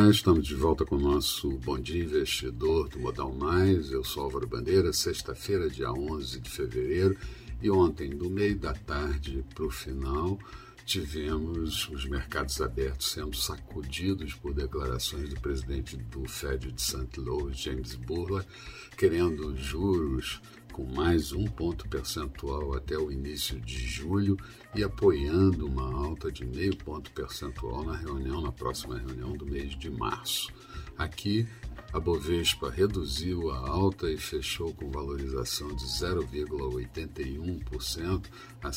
Olá, estamos de volta com o nosso Bom Dia Investidor do Modal Mais. Eu sou Álvaro Bandeira, sexta-feira, dia 11 de fevereiro, e ontem, do meio da tarde para o final, tivemos os mercados abertos sendo sacudidos por declarações do presidente do Fed de St. Louis, James Bullard, querendo juros com mais 1 ponto percentual até o início de julho e apoiando uma alta de 0,5 ponto percentual na próxima reunião do mês de março. Aqui, a Bovespa reduziu a alta e fechou com valorização de 0,81% a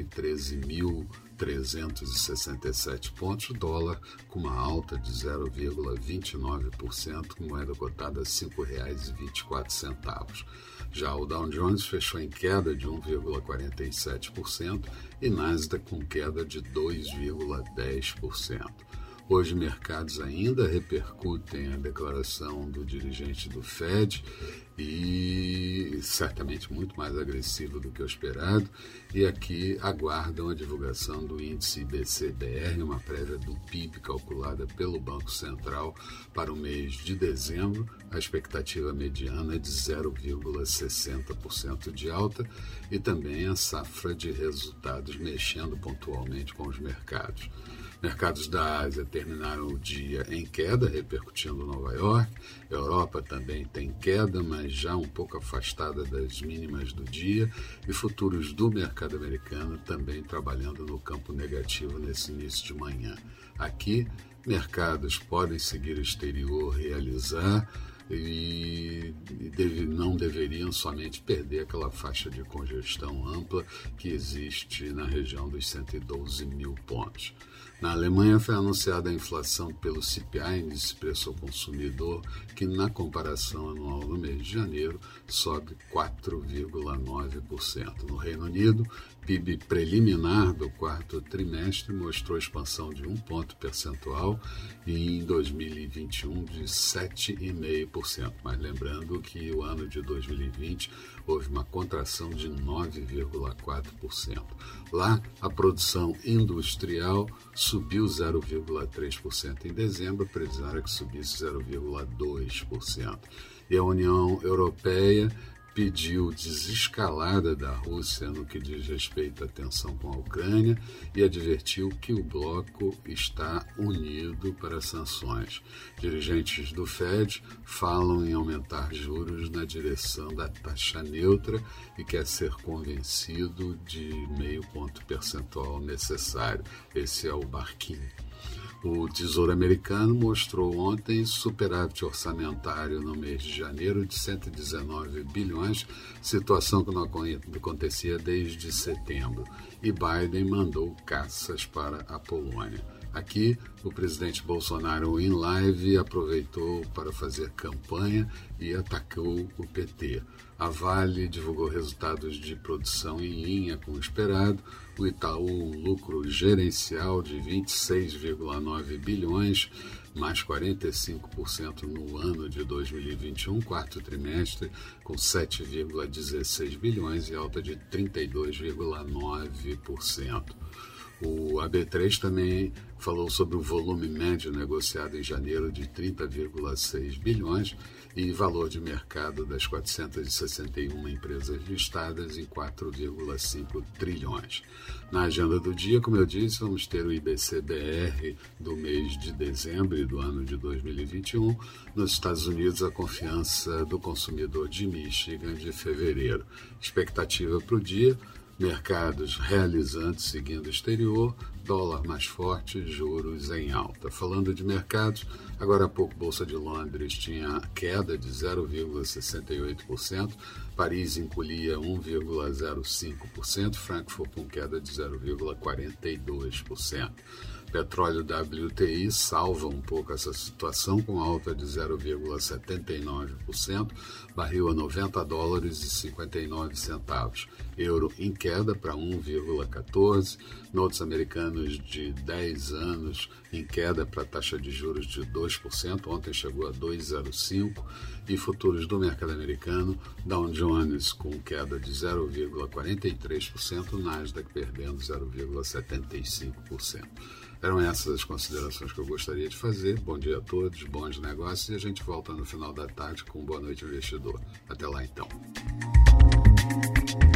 113.367 pontos, dólar com uma alta de 0,29%, com moeda cotada a R$ 5,24. Já o Dow Jones fechou em queda de 1,47% e Nasdaq com queda de 2,10%. Hoje, mercados ainda repercutem a declaração do dirigente do Fed e certamente muito mais agressivo do que o esperado, e aqui aguardam a divulgação do índice IBC-BR, uma prévia do PIB calculada pelo Banco Central para o mês de dezembro. A expectativa mediana é de 0,60% de alta e também a safra de resultados mexendo pontualmente com os mercados. Mercados da Ásia terminaram o dia em queda, repercutindo Nova York. A Europa também tem queda, mas já um pouco afastada das mínimas do dia. E futuros do mercado americano também trabalhando no campo negativo nesse início de manhã. Aqui, mercados podem seguir o exterior, realizar e não deveriam somente perder aquela faixa de congestão ampla que existe na região dos 112 mil pontos. Na Alemanha foi anunciada a inflação pelo CPI, Índice de Preço ao Consumidor, que na comparação anual no mês de janeiro sobe 4,9%. No Reino Unido, PIB preliminar do quarto trimestre mostrou expansão de 1 ponto percentual e em 2021 de 7,5%. Mas lembrando que o ano de 2020 houve uma contração de 9,4%. Lá, a produção industrial subiu 0,3% em dezembro, a previsão era que subisse 0,2%. E a União Europeia pediu desescalada da Rússia no que diz respeito à tensão com a Ucrânia e advertiu que o bloco está unido para sanções. Dirigentes do Fed falam em aumentar juros na direção da taxa neutra e quer ser convencido de 0,5 ponto percentual necessário. Esse é o barquinho. O Tesouro Americano mostrou ontem superávit orçamentário no mês de janeiro de 119 bilhões, situação que não acontecia desde setembro. E Biden mandou caças para a Polônia. Aqui, o presidente Bolsonaro, em live, aproveitou para fazer campanha e atacou o PT. A Vale divulgou resultados de produção em linha com o esperado. O Itaú, um lucro gerencial de 26,9 bilhões, mais 45% no ano de 2021, quarto trimestre, com 7,16 bilhões e alta de 32,9%. O AB3 também falou sobre o volume médio negociado em janeiro de 30,6 bilhões e valor de mercado das 461 empresas listadas em 4,5 trilhões. Na agenda do dia, como eu disse, vamos ter o IBC-BR do mês de dezembro e do ano de 2021. Nos Estados Unidos, a confiança do consumidor de Michigan de fevereiro. Expectativa para o dia: mercados realizantes seguindo o exterior, dólar mais forte, juros em alta. Falando de mercados, agora há pouco Bolsa de Londres tinha queda de 0,68%, Paris encolhia 1,05%, Frankfurt com queda de 0,42%. Petróleo WTI salva um pouco essa situação com alta de 0,79%, barril a $90,59. Euro em queda para 1,14%, notes americanos de 10 anos em queda para a taxa de juros de 2%, ontem chegou a 2,05%, e futuros do mercado americano, Dow Jones com queda de 0,43%, Nasdaq perdendo 0,75%. Eram essas as considerações que eu gostaria de fazer. Bom dia a todos, bons negócios, e a gente volta no final da tarde com Boa Noite Investidor. Até lá então.